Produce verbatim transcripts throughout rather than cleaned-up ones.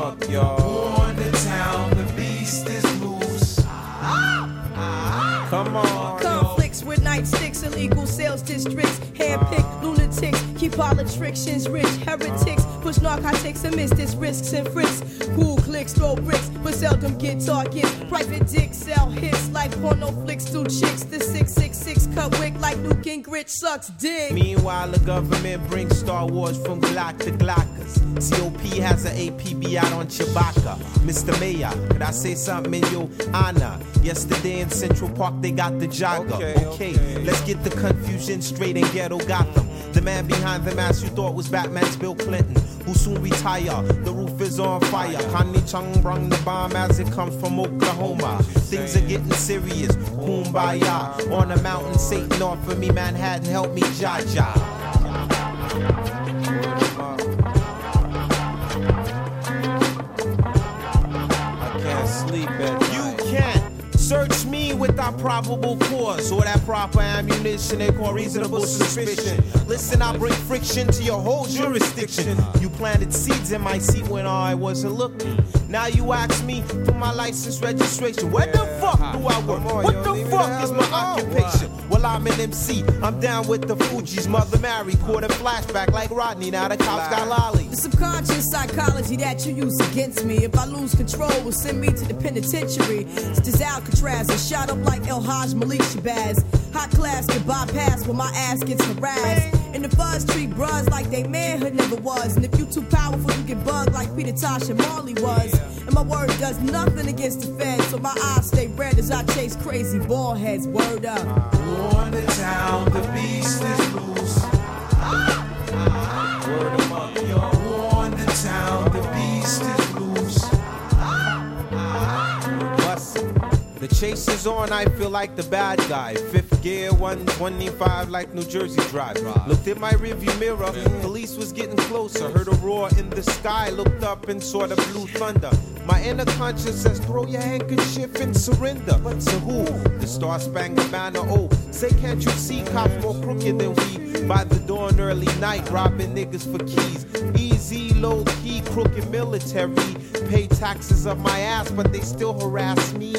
up, y'all. On the town, the beast is loose. Come on. Conflicts with nightsticks, illegal sales districts, handpicked lunatics, keep politicians rich, heretics, push narcotics and miss this risks and frisks. Cool clicks, throw bricks, but seldom get targets. Private dicks sell hits like porno flicks do chicks. The six six six cut wick like Newt Gingrich sucks dick. Meanwhile, the government brings Star Wars from Glock to Glockers. C O P has an A P B out on Chewbacca. Mister Mayor, could I say something in your honor? Yesterday in Central Park, they got the jogger. Okay, Okay, okay. let's get the confusion straight in ghetto Gotham. The man behind the mask you thought was Batman's Bill Clinton, who soon retire. The roof is on fire. Connie Chung brung the bomb as it comes from Oklahoma. Things are getting serious. Kumbaya. On the mountain, Satan offered me Manhattan, help me, Jaja. I can't sleep at night. You can't. Search me without probable cause or that proper ammunition they call reasonable suspicion. Listen, I bring friction to your whole jurisdiction. You planted seeds in my seat when I wasn't looking. Now you ask me for my license registration. Where the fuck do I work? What the fuck is my occupation? Well, I'm an M C. I'm down with the Fugees. Mother Mary caught a flashback like Rodney. Now the cops got lolly. The subconscious psychology that you use against me. If I lose control, will send me to the penitentiary. It's Alcatraz and shot up like El Haj Malik Shabazz. Hot class get bypassed when my ass gets harassed. And the fuzz treat bros like they manhood never was. And if you too powerful, you get bugged like Peter Tosh and Marley was. And my word does nothing against the feds, so my eyes stay red as I chase crazy ball heads. Word up. On the town, the beast is loose. Word 'em up, yo. On the town, the beast is loose. The chase is on, I feel like the bad guy. Fifth gear, one twenty-five like New Jersey Drive. Looked in my rearview mirror, police was getting closer. Heard a roar in the sky, looked up and saw the blue thunder. My inner conscience says, throw your handkerchief and surrender. But to who? The Star-Spangled Banner, oh. Say, can't you see cops more crooked than we? By the dawn, early night, robbing niggas for keys. Easy, low-key, crooked military. Pay taxes up my ass, but they still harass me.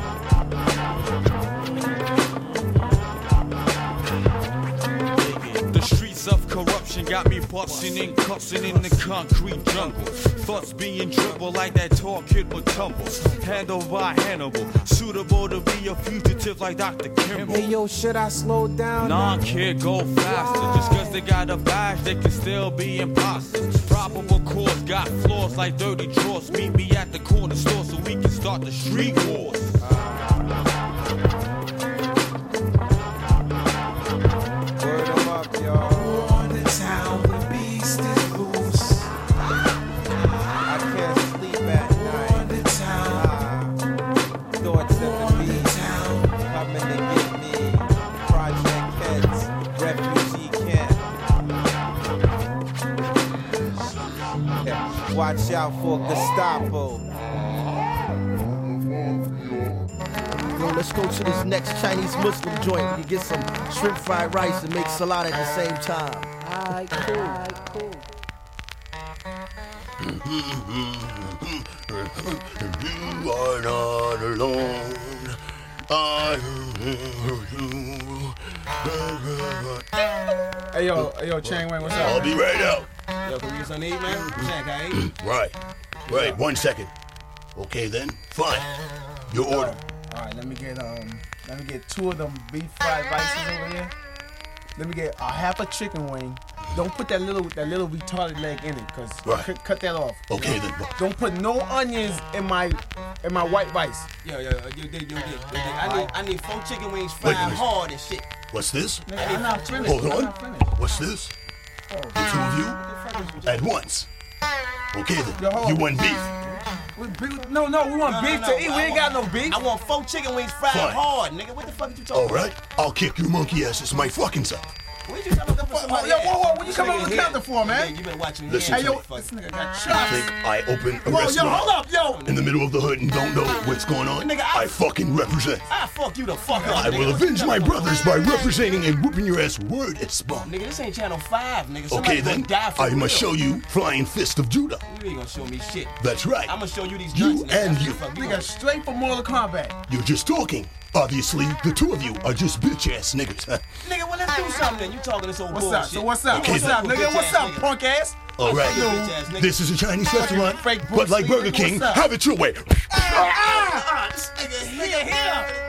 The streets of corruption got me busting and cussing in the concrete jungle. Thoughts being dribbled like that tall kid would tumble. Handled by Hannibal, suitable to be a fugitive like Doctor Kimball. Hey yo, should I slow down? Nah, kid, go faster. Just cause they got a badge, they can still be imposters. Probable cause got flaws like dirty drawers. Meet me at the corner store so we can start the street wars. Word 'em up, y'all. On the town, the beast is loose. I can't sleep at night. On the town, Thoughts of the on the beast town. coming to get me. Project Heads, refugee camp. Yeah. Watch out for Gestapo. Yo, let's go to this next Chinese Muslim joint. You get some shrimp fried rice and make salad at the same time. Alright, cool. Alright, cool. You are not alone. I Hey yo, hey yo, Chang Wang, what's up? I'll be right out. Yo, can we get something to eat, man? Chang, can I eat? Right. Right, one second. Okay then, fine. Your order. All right, let me get um, let me get two of them beef fried rices over here. Let me get a half a chicken wing. Don't put that little that little retarded leg in it, cause Right. cut, cut that off. Okay then. Don't put no onions in my in my white rice. Yo, yo, yo, yo, yo, yo, yo, yo, I need, I need four chicken wings Wait fried a minute. hard and shit. What's this? Nigga, I'm not finished. Hold I'm on. not finished. What's this? Oh. The two of you at once. Okay then. Yo, hold You on. want beef? We- beef- No, no, we want No, no, beef no, to eat. We I ain't want- got no beef. I want four chicken wings fried Fine. hard, nigga. What the fuck you talking All about? right. I'll kick your monkey ass. It's my fucking self. What you coming up for somebody? Yo, whoa, whoa, what you coming up with the counter for, man? Yeah, you better watch your Listen hands. to Hey, me. yo, this nigga got You shots. think I open a Whoa, yo, restaurant hold up, yo. in the middle of the hood and don't know what's going on? Nigga, I- I fucking represent. Ah, fuck you the fuck up. I will nigga. avenge my brothers by representing and whooping your ass word as spawn. Nigga, this ain't Channel five, nigga. Somebody Okay gonna then, die for I real. must show you Flying Fist of Judah. You ain't gonna show me shit. That's right. I'm gonna show you these You guns, nigga. and you. Fuck Nigga, straight from Mortal Kombat. You're just talking. Obviously, the two of you are just bitch ass niggas. Huh? Nigga, well, let's do something then. You talking this old What's bullshit. up? So what's up? Okay, What's then. up, nigga? What's up, Bitch-ass punk ass? All right. Bitch ass nigga. This is a Chinese restaurant, fake but like Bruce Lee, Burger nigga, King, what's up? have it your way. Ah, ah, this nigga here.